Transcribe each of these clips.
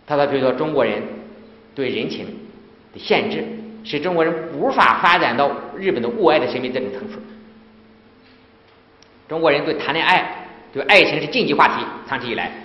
他说，比如说中国人对人情的限制，使中国人无法发展到日本的物爱的审美这种层次。中国人对谈恋爱、对爱情是禁忌话题，长期以来。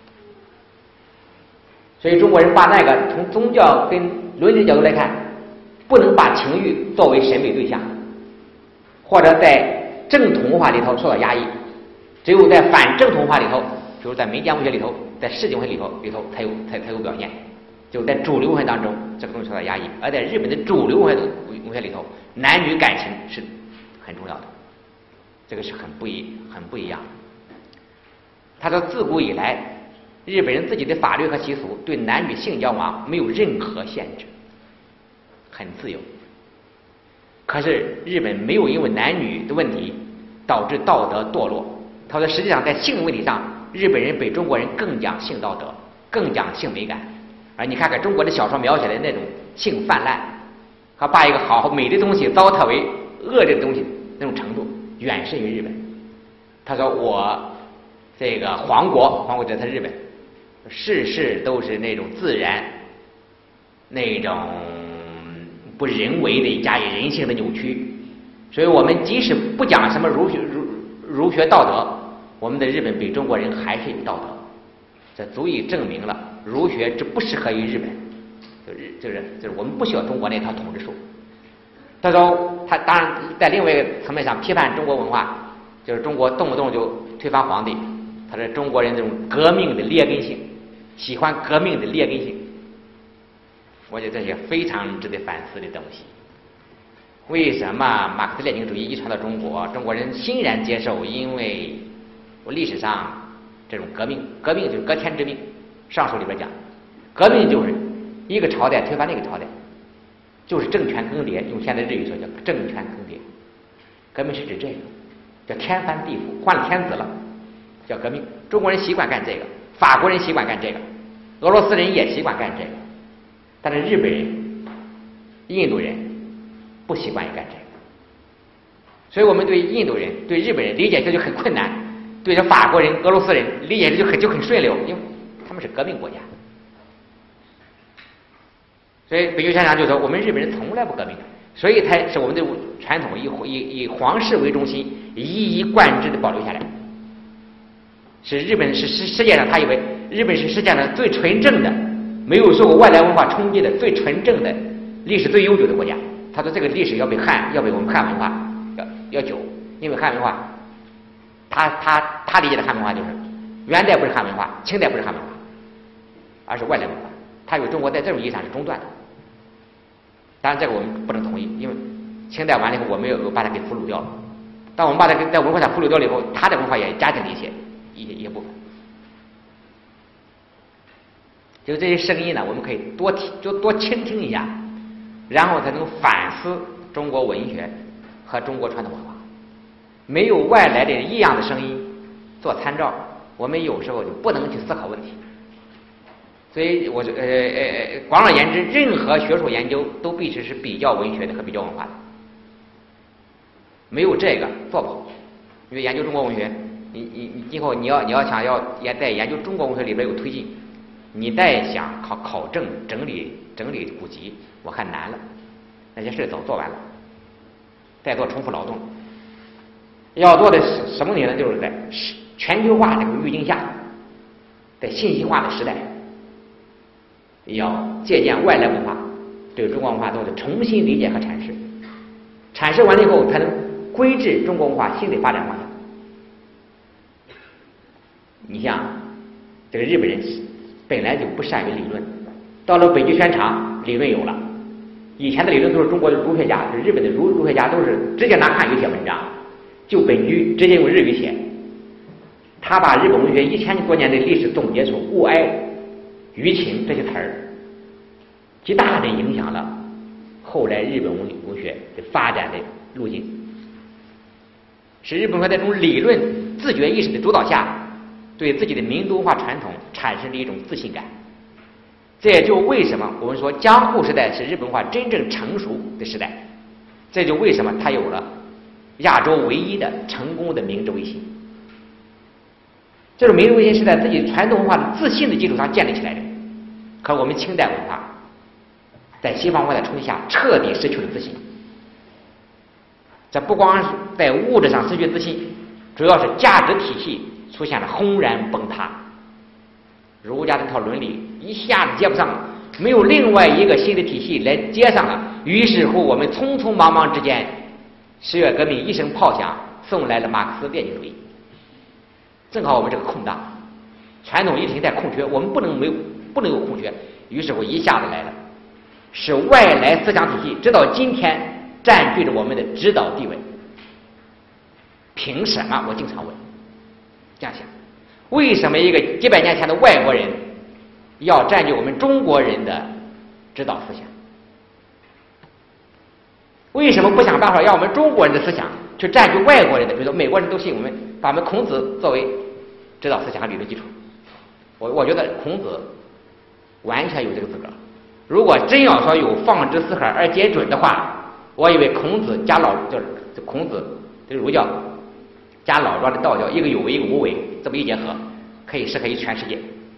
所以中国人把那个从宗教跟伦理角度来看，不能把情欲作为审美对象，或者在正统文化里头受到压抑，只有在反正统文化里头，比如在民间文学里头，在世界文学里头才有表现。就在主流文学当中，这个东西受到压抑，而在日本的主流文学里头，男女感情是很重要的，这个是很不一样的。他说，自古以来，日本人自己的法律和习俗对男女性交往没有任何限制，很自由。可是日本没有因为男女的问题导致道德堕落。他说，实际上在性问题上，日本人比中国人更讲性道德，更讲性美感。而你看看中国的小说描写的那种性泛滥，和把一个好美的东西糟蹋为恶劣的东西那种程度，远甚于日本。他说，我这个皇国在他日本，事事都是那种自然，那种不人为的加以人性的扭曲。所以我们即使不讲什么儒学道德，我们的日本比中国人还是有道德，这足以证明了儒学这不适合于日本，就是我们不需要中国那套统治术。他说，他当然在另外一个层面上批判中国文化，就是中国动不动就推翻皇帝。他说，中国人这种革命的劣根性，喜欢革命的劣根性，我觉得这些非常值得反思的东西。为什么马克思列宁主义遗传到中国，中国人欣然接受？因为历史上这种革命就是革天之命。上书里边讲，革命就是一个朝代推翻另一个朝代，就是政权更迭。用现在日语说叫政权更迭。革命是指这个，叫天翻地覆，换了天子了，叫革命。中国人习惯干这个，法国人习惯干这个，俄罗斯人也习惯干这个，但是日本人、印度人不习惯于干这个。所以我们对印度人、对日本人理解这就很困难，对这法国人、俄罗斯人理解就很顺溜，因为他们是革命国家。所以北京先生就说，我们日本人从来不革命，所以才是我们的传统以皇室为中心，一以贯之的保留下来。是日本是世界上，他以为日本是世界上最纯正的，没有受过外来文化冲击的最纯正的、历史最悠久的国家。他说这个历史要比我们汉文化要久，因为汉文化，他理解的汉文化就是元代不是汉文化，清代不是汉文化，而是外来文化。他以为中国在这种意义上是中断的。当然这个我们不能同意，因为清代完了以后我们又把它给俘虏掉了。当我们把它在文化上俘虏掉了以后，他的文化也加进了一些部分。就这些声音呢，我们可以多倾听一下，然后才能反思中国文学和中国传统文化。没有外来的异样的声音做参照，我们有时候就不能去思考问题。所以我广而言之，任何学术研究都必须是比较文学的和比较文化的，没有这个做不好。因为研究中国文学，你今后你要想要在研究中国文学里边有推进，你再想考证整理古籍，我看难了，那些事早做完了，再做重复劳动。要做的是什么呢？就是在全球化这个语境下，在信息化的时代，要借鉴外来文化，对中国文化做的重新理解和阐释。阐释完了以后，才能规制中国文化新的发展方向。你像这个日本人本来就不善于理论，到了北极宣长，理论有了。以前的理论都是中国的儒学家，是日本的儒学家都是直接拿汉语写文章，就本句直接用日语写。他把日本文学1000多年的历史总结出物哀、舆情这些词儿，极大地影响了后来日本文学的发展的路径，使日本文学在这种理论自觉意识的主导下，对自己的民族文化传统产生了一种自信感。这也就为什么我们说江户时代是日本文化真正成熟的时代，这就为什么它有了亚洲唯一的成功的明治维新。这种明治维新是在自己传统文化的自信的基础上建立起来的。 可我们清代文化在西方文化的冲击下彻底失去了自信。这不光是在物质上失去自信，主要是价值体系出现了轰然崩塌。儒家这套伦理一下子接不上了，没有另外一个新的体系来接上了。于是乎，我们匆匆忙忙之间，10月革命一声炮响，送来了马克思列宁主义。正好我们这个空档，传统意识形态空缺，我们不能有空缺。于是乎，一下子来了，是外来思想体系直到今天占据着我们的指导地位。凭什么？我经常问，这样想，为什么一个几百年前的外国人要占据我们中国人的指导思想？为什么不想办法让我们中国人的思想去占据外国人的？比如说美国人都信我们，把我们孔子作为指导思想和理论基础。我觉得孔子完全有这个资格。如果真要说有放之四海而皆准的话，我以为孔子加就是孔子这儒教加老庄的道教，一个有为一个无为，这么一结合，可以适合于全世界。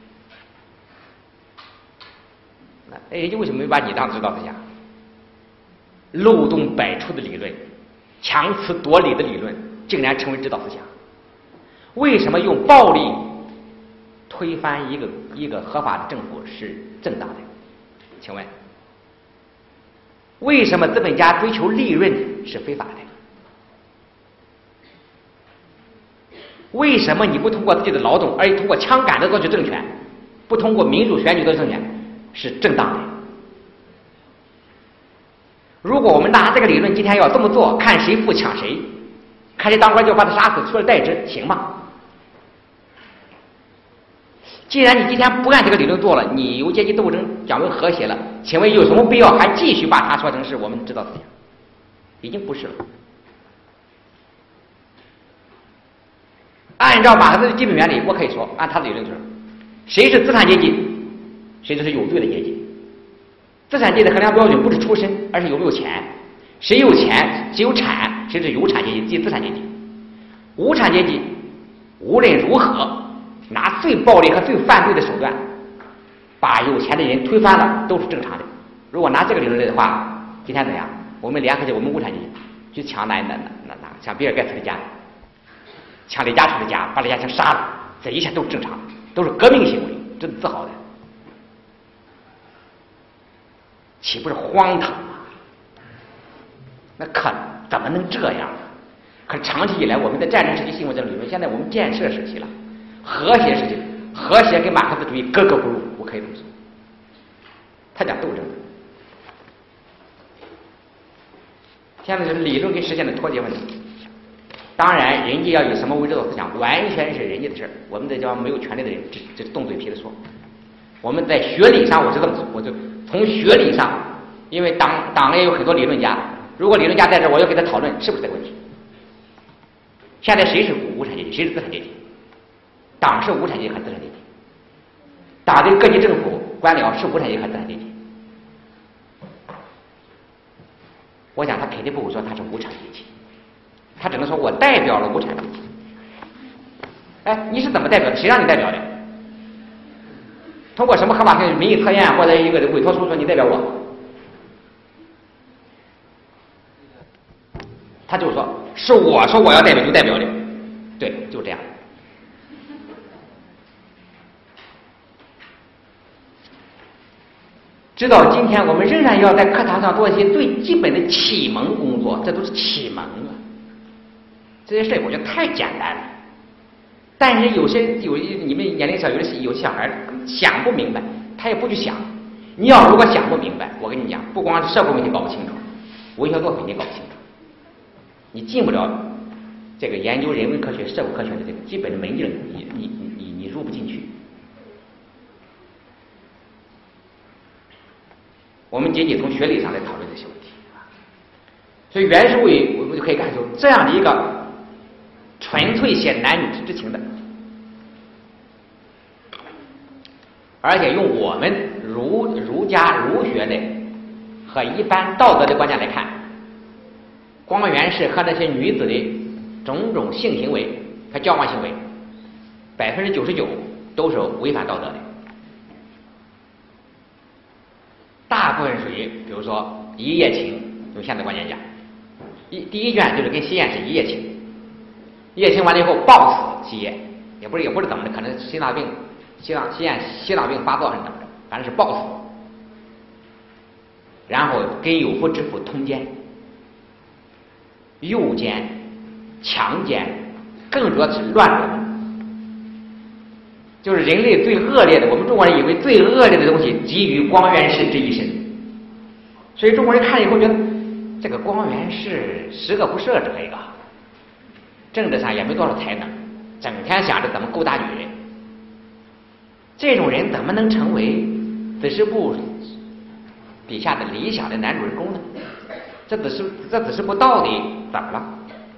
那人家为什么没把你当指导思想？漏洞百出的理论，强词夺理的理论，竟然成为指导思想？为什么用暴力推翻一个合法的政府是正当的？请问，为什么资本家追求利润是非法的？为什么你不通过自己的劳动，而通过枪杆子夺取政权，不通过民主选举夺取政权是正当的？如果我们拿这个理论今天要这么做，看谁富抢谁，看谁当官就把他杀死，取而代之，行吗？既然你今天不按这个理论做了，你由阶级斗争讲为和谐了，请问有什么必要还继续把它说成是我们指导思想？已经不是了。按照马克思的基本原理，我可以说，按他的理论说，谁是资产阶级，谁就是有罪的阶级。资产阶级的衡量标准不是出身，而是有没有钱。谁有钱，谁有产，谁是有产阶级，即资产阶级。无产阶级无论如何拿最暴力和最犯罪的手段把有钱的人推翻了，都是正常的。如果拿这个理论来的话，今天怎样？我们联合起我们无产阶级去抢抢比尔盖茨的家，抢李嘉诚的家，把李嘉诚杀了，这一切都是正常的，都是革命行为，这是自豪的。岂不是荒唐吗？那怎么能这样呢？可长期以来，我们在战争时期信奉这个理论，现在我们建设时期了，和谐时期，和谐跟马克思主义格格不入，我可以这么说。他讲斗争，现在是理论跟实践的脱节问题。当然，人家要以什么为指导思想，完全是人家的事儿，我们这叫没有权利的人，这动嘴皮子说。我们在学理上，我是这么说，我就从学理上，因为党内有很多理论家，如果理论家在这儿，我要跟他讨论是不是这个问题。现在谁是无产阶级，谁是资产阶级？党是无产阶级还是资产阶级？党对各级政府官僚是无产阶级还是资产阶级？我想他肯定不会说他是无产阶级，他只能说我代表了无产阶级。哎，你是怎么代表的？谁让你代表的？通过什么合法性民意测验或者一个委托书说你代表我？他就说是我说我要代表就代表的，对，就这样。直到今天，我们仍然要在课堂上做一些最基本的启蒙工作，这都是启蒙啊。这些事我觉得太简单了。但是你们年龄小，有小孩想不明白，他也不去想。你要如果想不明白，我跟你讲，不光是社会问题搞不清楚，文学作品你搞不清楚，你进不了这个研究人文科学、社会科学的这个基本的门径，你入不进去。我们仅仅从学理上来讨论这些问题，所以袁世伟我们就可以看出这样的一个纯粹写男女之情的，而且用我们儒家儒学的和一般道德的观念来看，光源氏和那些女子的种种性行为和交往行为，99%都是违反道德的。 比如说《一夜情》，用现代观念讲，第一卷就是跟西燕是一夜情，一夜情完了以后暴死西叶，也不是怎么的，可能西燕心脏病发作还是怎么着，反正是暴死，然后跟有夫之妇通奸、诱奸、强奸，更主要是乱伦。就是人类最恶劣的，我们中国人以为最恶劣的东西集于光源氏这一身，所以中国人看了以后觉得这个光源氏十个不赦这么一个，政治上也没多少才能，整天想着怎么勾搭女人，这种人怎么能成为子时部底下的理想的男主人公呢？这子时部到底怎么了？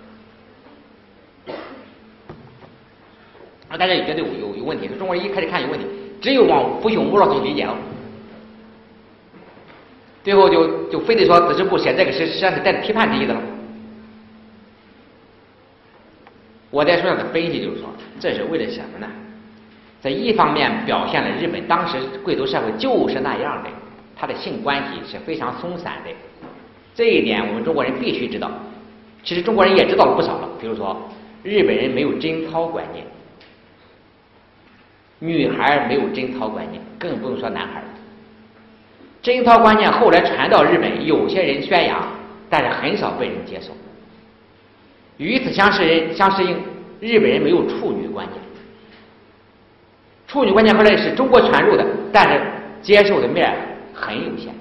大家也觉得有问题，中国人一开始看有问题，只有往父兄无老去理解了，最后就非得说子时部写这个诗实际上是带着批判之意的了。我在书上的分析就是说，这是为了什么呢？在一方面表现了日本当时贵族社会就是那样的，它的性关系是非常松散的，这一点我们中国人必须知道。其实中国人也知道了不少了，比如说日本人没有贞操观念，女孩没有贞操观念，更不用说男孩。贞操观念后来传到日本，有些人宣扬，但是很少被人接受。与此相适应，日本人没有处女观念。处女观念后来是中国传入的，但是接受的面很有限。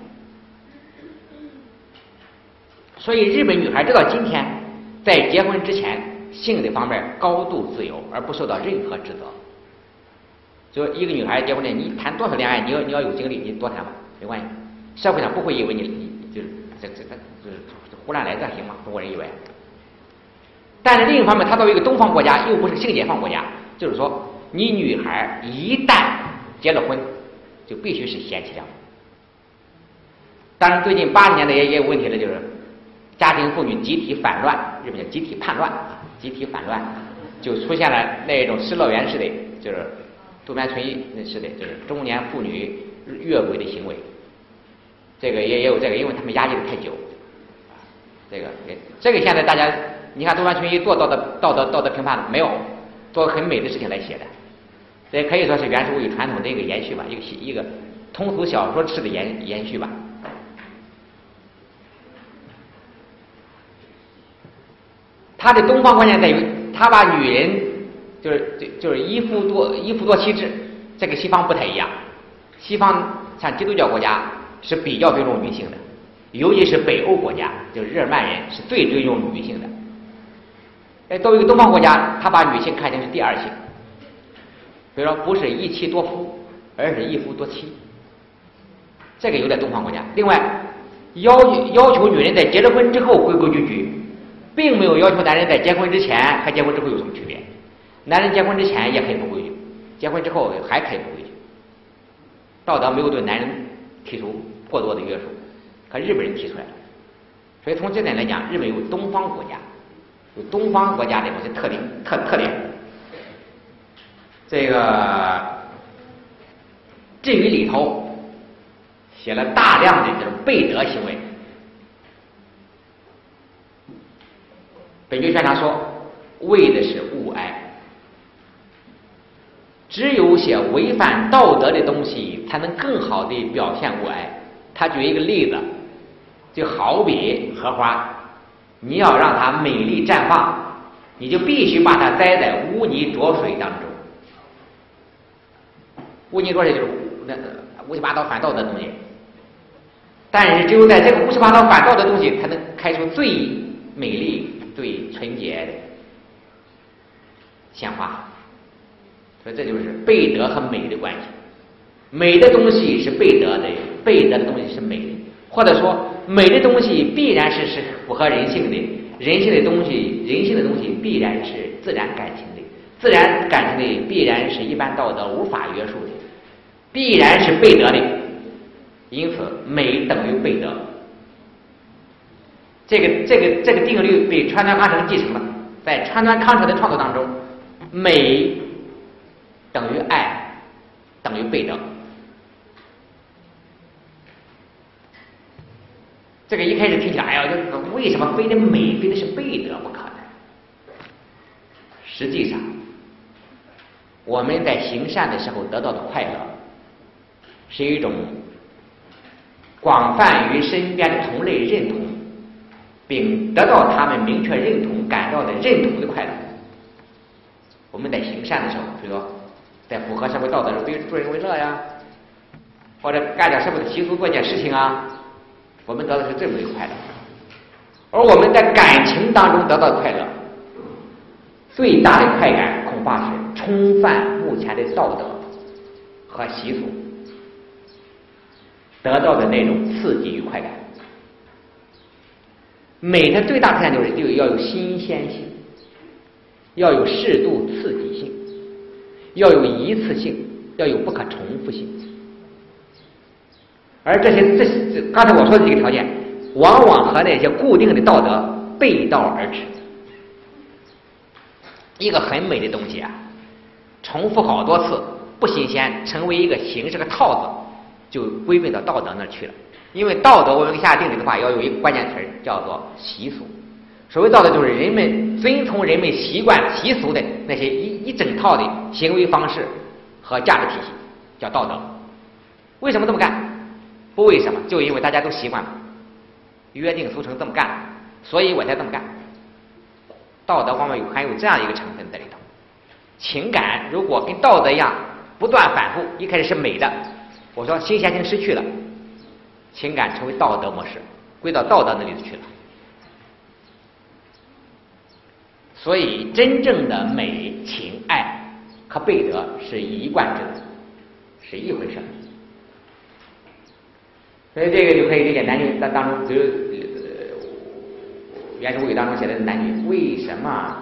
所以日本女孩直到今天，在结婚之前，性的方面高度自由，而不受到任何指责。就一个女孩结婚了，你谈多少恋爱，你要有精力，你多谈吧，没关系。社会上不会以为你就是胡乱来这行吗？中国人以为。但是另一方面，它作为一个东方国家，又不是性解放国家，就是说，你女孩一旦结了婚，就必须是贤妻良母。当然，最近80年代也有问题了，就是家庭妇女集体反乱，日本叫集体叛乱，集体反乱，就出现了那种失乐园式的，就是渡边淳一式的，就是中年妇女越轨的行为。这个也有这个，因为他们压抑的太久。这个现在大家，你看渡边淳一做道德评判没有，做很美的事情来写的，这可以说是原始物语传统的一个延续吧，一个通俗小说式的延续吧。他的东方观念在于，他把女人就是一夫多妻制，这个西方不太一样。西方像基督教国家是比较尊重女性的，尤其是北欧国家，就是日耳曼人是最尊重女性的。作为一个东方国家，他把女性看成是第二性，比如说不是一妻多夫，而是一夫多妻，这个有点东方国家。另外，要求女人在结了婚之后规规矩矩，并没有要求男人在结婚之前和结婚之后有什么区别。男人结婚之前也可以不规矩，结婚之后还可以不规矩。道德没有对男人提出过多的约束，可日本人提出来了。所以从这点来讲，日本有东方国家，有东方国家的某些特点。这个至于里头写了大量的这种背德行为。本句宣长说，为的是物哀。只有写违反道德的东西，才能更好地表现物哀。他举一个例子，就好比荷花，你要让它美丽绽放，你就必须把它栽在污泥浊水当中。污泥浊水就是乌七八糟反道德的东西，但是只有在这个乌七八糟反道德的东西，才能开出最美丽、最纯洁的鲜花。所以这就是背德和美的关系。美的东西是背德的，背德的东西是美的，或者说美的东西必然是符合人性的，人性的东西必然是自然感情的，自然感情的必然是一般道德无法约束的，必然是背德的。因此，美等于背德。这个定律被川端康成继承了。在川端康成的创作当中，美等于爱，等于背德。 这个一开始听起来，哎呀，这为什么非得美，非得是背德不可呢？实际上，我们在行善的时候得到的快乐，是一种广泛于身边的同类认同，并得到他们明确认同、感到的认同的快乐。我们在行善的时候，比如说在符合社会道德的时候，对助人为乐呀，或者干点社会的习俗、做件事情啊，我们得到的是这么一个快乐。而我们在感情当中得到的快乐，最大的快感恐怕是冲犯目前的道德和习俗得到的那种刺激与快感。美的最大特点就是要有新鲜性，要有适度刺激性，要有一次性，要有不可重复性。而这刚才我说的这个条件，往往和那些固定的道德背道而驰。一个很美的东西啊，重复好多次不新鲜，成为一个形式和套子，就归并到道德那儿去了。因为道德我们下定义的话，要有一个关键词叫做习俗。所谓道德，就是人们遵从人们习惯习俗的那些一整套的行为方式和价值体系，叫道德。为什么这么干？不为什么，就因为大家都习惯了，约定俗成这么干，所以我才这么干。道德往往含有这样一个成分在里头。情感如果跟道德一样不断反复，一开始是美的，我说新鲜性失去了，情感成为道德模式，归到道德那里去了。所以真正的美、情、爱和背德是一贯之的，是一回事。所以这个就可以理解男女当中，比如原始物语当中写的男女，为什么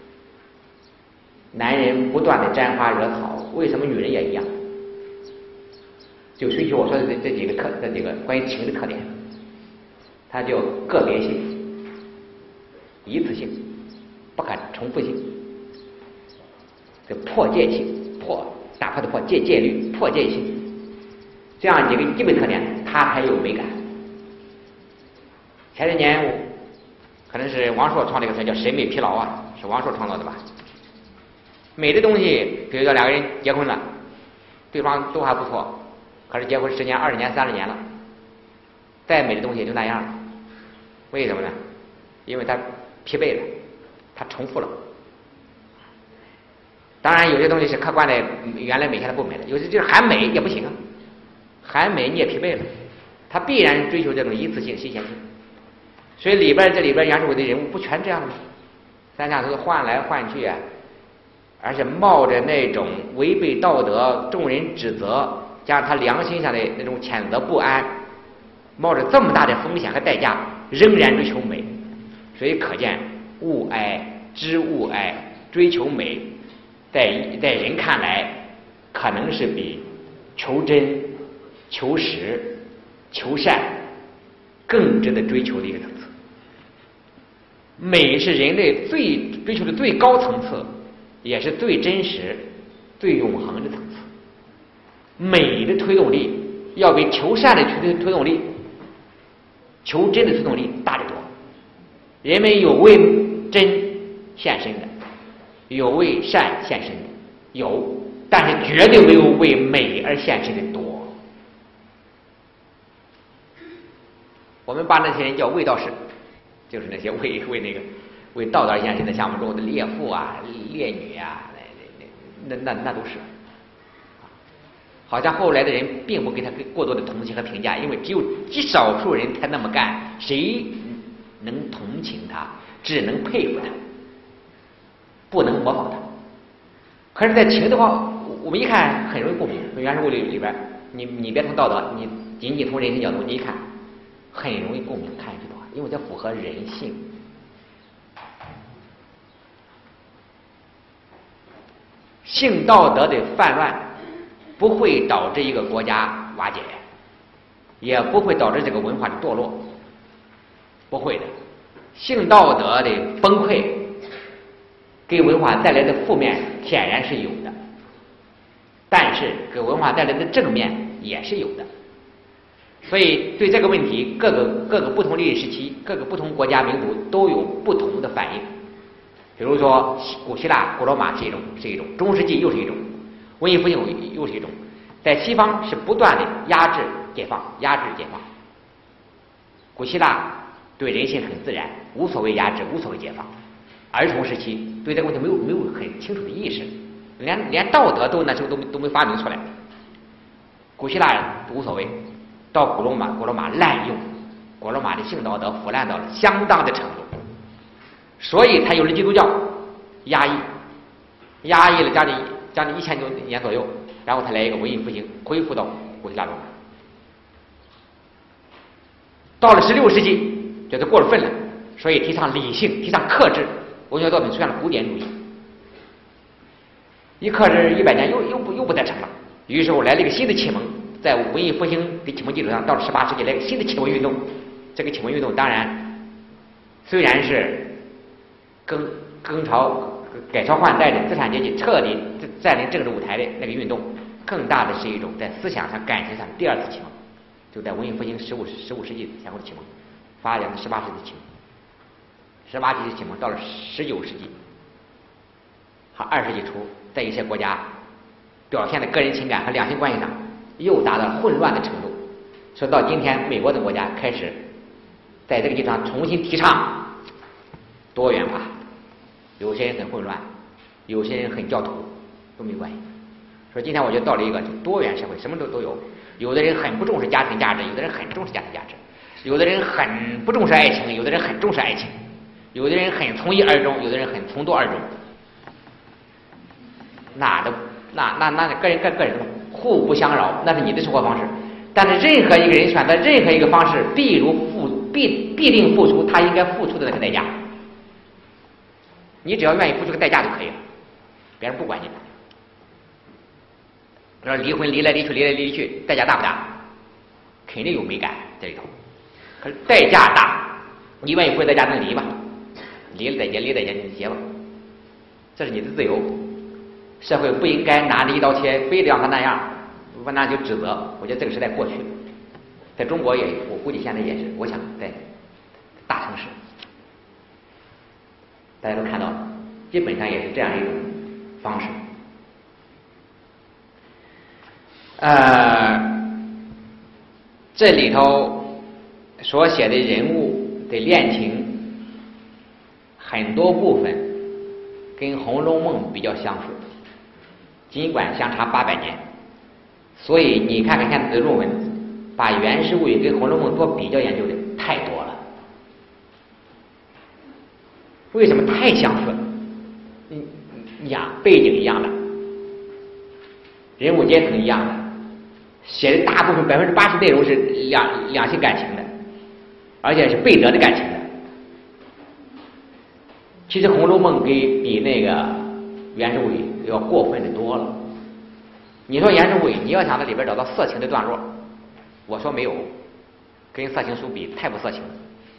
男人不断的沾花惹草，为什么女人也一样？就随着我说的这几个关于情的特点，它就个别性、一次性、不可重复性、这破戒性、打破的破戒律、破戒性，这样几个基本特点，它才有美感。前些年可能是王朔创这个词叫审美疲劳啊，是王朔创造的吧？美的东西，比如说两个人结婚了，对方都还不错，可是结婚10年、20年、30年了，再美的东西也就那样了。为什么呢？因为它疲惫了，它重复了。当然有些东西是客观的，原来美现在不美了，有些就是还美也不行啊，还美你也疲惫了，它必然追求这种一次性、新鲜性。所以这里边杨世伟的人物不全这样吗？三下都是换来换去啊，而且冒着那种违背道德、众人指责，加上他良心上的那种谴责不安，冒着这么大的风险和代价，仍然追求美。所以可见物哀、知物哀、追求美，在人看来，可能是比求真、求实、求善更值得追求的一个层次。美是人类最追求的最高层次，也是最真实、最永恒的层次。美的推动力要比求善的推动力、求真的推动力大得多。人们有为真献身的，有为善献身的，有，但是绝对没有为美而献身的多。我们把那些人叫卫道士，就是那些为道德而献身的，像我们中国的烈妇啊、烈女啊，那都是。好像后来的人并不给他过多的同情和评价，因为只有极少数人才那么干，谁能同情他，只能佩服他，不能模仿他。可是，在情的话，我们一看很容易共鸣。原始物理里边，你别从道德，你仅仅从人性角度，你一看很容易共鸣，看一句话，因为它符合人性。性道德的泛滥不会导致一个国家瓦解，也不会导致这个文化的堕落，不会的。性道德的崩溃给文化带来的负面显然是有的，但是给文化带来的正面也是有的。 所以对这个问题，各个不同历史时期，各个不同国家民族都有不同的反应。比如说古希腊、古罗马是一种，中世纪又是一种，文艺复兴又是一种，在西方是不断的压制解放。古希腊对人性很自然，无所谓压制，无所谓解放。儿童时期对这个问题没有很清楚的意识，连道德那时候都没发明出来。古希腊人无所谓，到古罗马滥用，古罗马的性道德腐烂到了相当的程度，所以他有了基督教压抑了将近1000多年左右，然后他来一个文艺复兴，恢复到古希腊罗马。到了16世纪，觉得过了分了，所以提倡理性，提倡克制，文学作品出现了古典主义。一克制100年又不得逞了，于是我来了一个新的启蒙，在文艺复兴的启蒙基础上，到了18世纪来一个新的启蒙运动。这个启蒙运动当然虽然是更朝改朝换代的资产阶级彻底占领政治舞台的那个运动，更大的是一种在思想上、感情上第二次启蒙，就在文艺复兴15世纪前后的启蒙，发展的18世纪启蒙，18世纪启蒙到了19世纪和20世纪初，在一些国家表现的个人情感和两性关系上又达到了混乱的程度。说到今天，美国等国家开始在这个基础上重新提倡多元化，有些人很混乱，有些人很教徒，都没关系。所以今天我觉得到了一个就多元社会，什么都有。有的人很不重视家庭价值，有的人很重视家庭价值；有的人很不重视爱情，有的人很重视爱情；有的人很从一而终，有的人很从多而终。那个人互不相扰，那是你的生活方式。但是任何一个人选择任何一个方式，必定付出他应该付出的那个代价。你只要愿意付出个代价就可以了，别人不管你。比如说离婚，离来离去，代价大不大？肯定有美感在里头。可是代价大，你愿意付代价，那离吧，离了代价你结吧，这是你的自由。社会不应该拿着一刀切，非得让他那样，那就指责。我觉得这个时代过去了，在中国我估计现在也是，我想在大城市，大家都看到了，基本上也是这样一种方式。这里头所写的人物的恋情，很多部分跟《红楼梦》比较相似，尽管相差800年，所以你看看现在的论文，把《源氏物语》跟《红楼梦》做比较研究的太多了。为什么太相似了？背景一样的，人物阶层一样的，写的大部分80%内容是两性感情的，而且是背德的感情的。其实《红楼梦》比那个《源氏物语》要过分的多了。你说《源氏物语》，你要想在里边找到色情的段落，我说没有，跟色情书比太不色情了。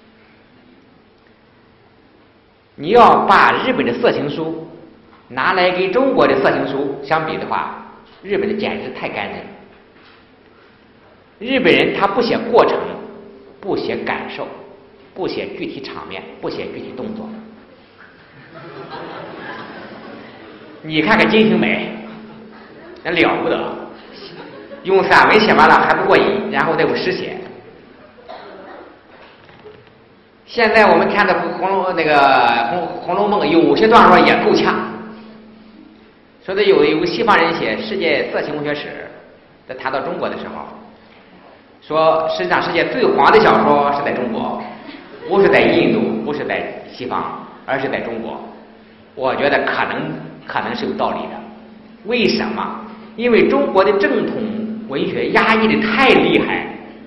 你要把日本的色情书拿来跟中国的色情书相比的话，日本的简直太干净了。日本人他不写过程，不写感受，不写具体场面，不写具体动作。你看看《金瓶梅》，那了不得，用散文写完了还不过瘾，然后再用诗写。现在我们看的《红楼梦》，有些段落也够呛。说的有个西方人写世界色情文学史，在谈到中国的时候，说实际上世界最黄的小说是在中国，不是在印度，不是在西方，而是在中国。我觉得可能是有道理的。为什么？因为中国的正统文学压抑的太厉害，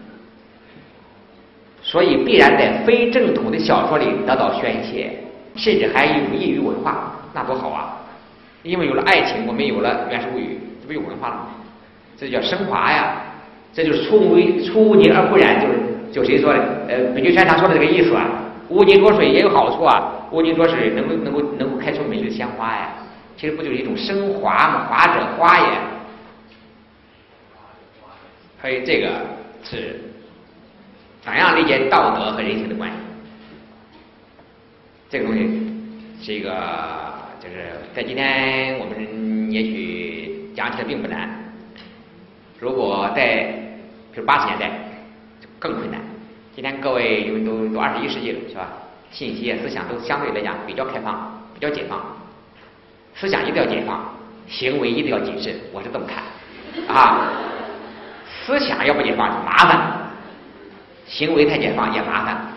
所以必然在非正统的小说里得到宣泄，甚至还有益于文化，那多好啊！因为有了爱情，我们有了《源氏物语》，这不有文化了吗？这叫升华呀！这就是出污泥而不染，就谁说的？本句宣常说的这个意思啊。污泥浊水也有好处啊，污泥浊水能够开出美丽的鲜花呀。其实不就是一种升华吗？华者花也。所以这个是怎样理解道德和人性的关系？这个东西是一个，就是在今天我们也许讲起来并不难。如果在比如80年代就更困难。今天各位因为都21世纪了，是吧？信息思想都相对来讲比较开放，比较解放。思想一定要解放，行为一定要谨慎，我是这么看啊。思想要不解放就麻烦，行为太解放也麻烦。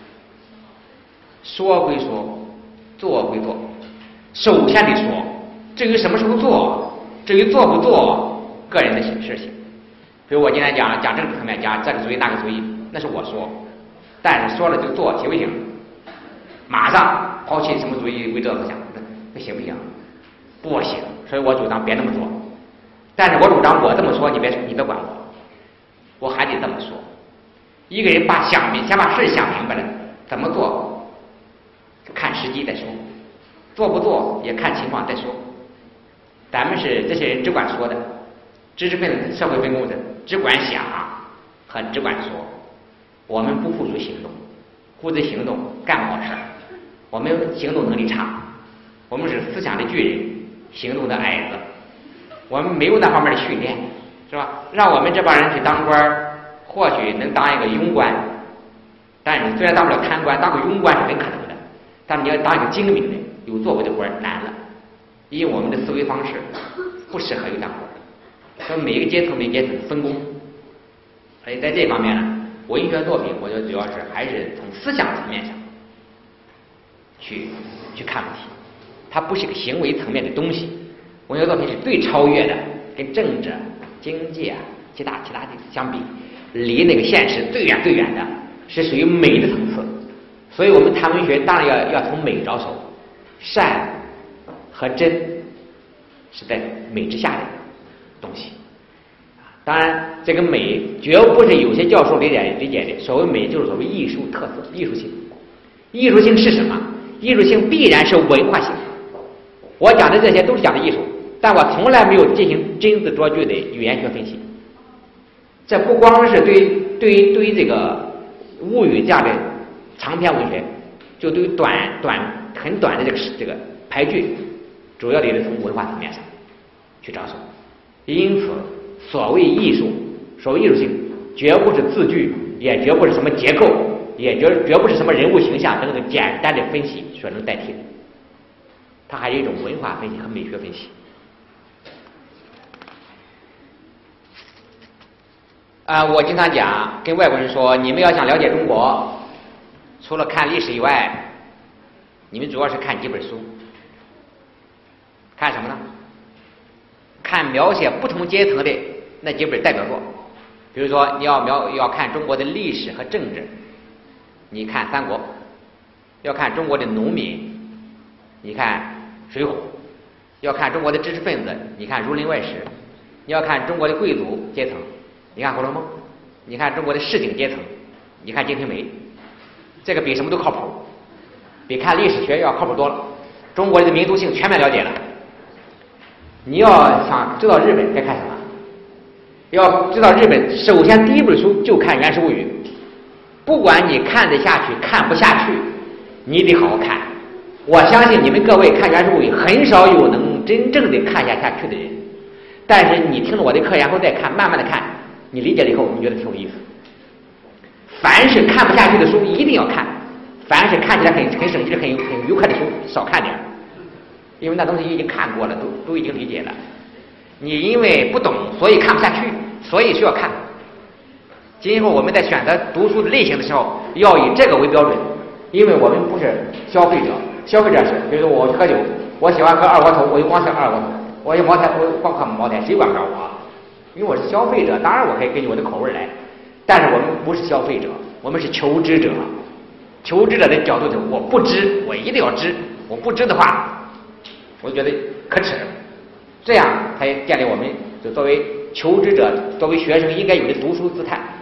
说归说，做归做，首先得说。至于什么时候做，至于做不做，个人的事情。比如我今天讲政治层面，讲这个主义那个主义，那是我说，但是说了就做，行不行？马上抛弃什么主义为这思想，那行不行？不行。所以我主张别那么做。但是我主张我这么说，你别管我还得这么说。一个人先把事想明白了，怎么做看时机再说，做不做也看情况再说。咱们是这些人只管说的，知识分子、社会分工的只管想和只管说，我们不付诸行动，付诸行动干不好事儿。我们行动能力差，我们是思想的巨人，行动的矮子，我们没有那方面的训练，是吧？让我们这帮人去当官，或许能当一个庸官，但是虽然当不了贪官，当个庸官是很可能的，但是你要当一个精明的、有作为的官难了，因为我们的思维方式不适合于当官。所以每一个阶层分工，所以在这方面呢，文学作品我觉得主要是还是从思想层面上去看问题，它不是个行为层面的东西。文学作品是最超越的，跟政治、经济其他的相比，离那个现实最远的，是属于美的层次。所以我们谈文学当然要从美着手，善和真是在美之下的东西。当然这个美绝不是有些教授理解的，所谓美就是所谓艺术特色、艺术性。艺术性是什么？艺术性必然是文化性。我讲的这些都是讲的艺术，但我从来没有进行真字琢句的语言学分析。这不光是对于这个物语这样的长篇文学，就对于很短的这个排句，主要得从文化层面上去着手。因此所谓艺术性，绝不是字句，也绝不是什么结构，也绝不是什么人物形象等等简单的分析所能代替的，它还是一种文化分析和美学分析。我经常讲，跟外国人说，你们要想了解中国，除了看历史以外，你们主要是看几本书。看什么呢？看描写不同阶层的那几本代表作。比如说你要看中国的历史和政治，你看《三国》；要看中国的农民，你看《水浒》；要看中国的知识分子，你看《儒林外史》；你要看中国的贵族阶层，你看《红楼梦》；你看中国的市井阶层，你看《金瓶梅》。这个比什么都靠谱，比看历史学要靠谱多了。中国的民族性全面了解了。你要想知道日本该看什么？要知道日本，首先第一本书就看《源氏物语》。不管你看得下去看不下去，你得好好看。我相信你们各位看《源氏物语》很少有能真正的看下去的人，但是你听了我的课然后再看，慢慢的看，你理解了以后你觉得挺有意思。凡是看不下去的书一定要看，凡是看起来很省劲很愉快的书少看点，因为那东西已经看过了，都已经理解了。你因为不懂所以看不下去，所以需要看。今后我们在选择读书的类型的时候要以这个为标准，因为我们不是消费者。消费者是比如说我喝酒，我喜欢喝二锅头，我就光喝二锅头；我有茅台，我光喝茅台，谁管不着我？因为我是消费者，当然我可以根据我的口味来。但是我们不是消费者，我们是求知者。求知者的角度就是我不知，我一定要知。我不知的话，我觉得可耻。这样才建立我们就作为求知者，作为学生应该有的读书姿态。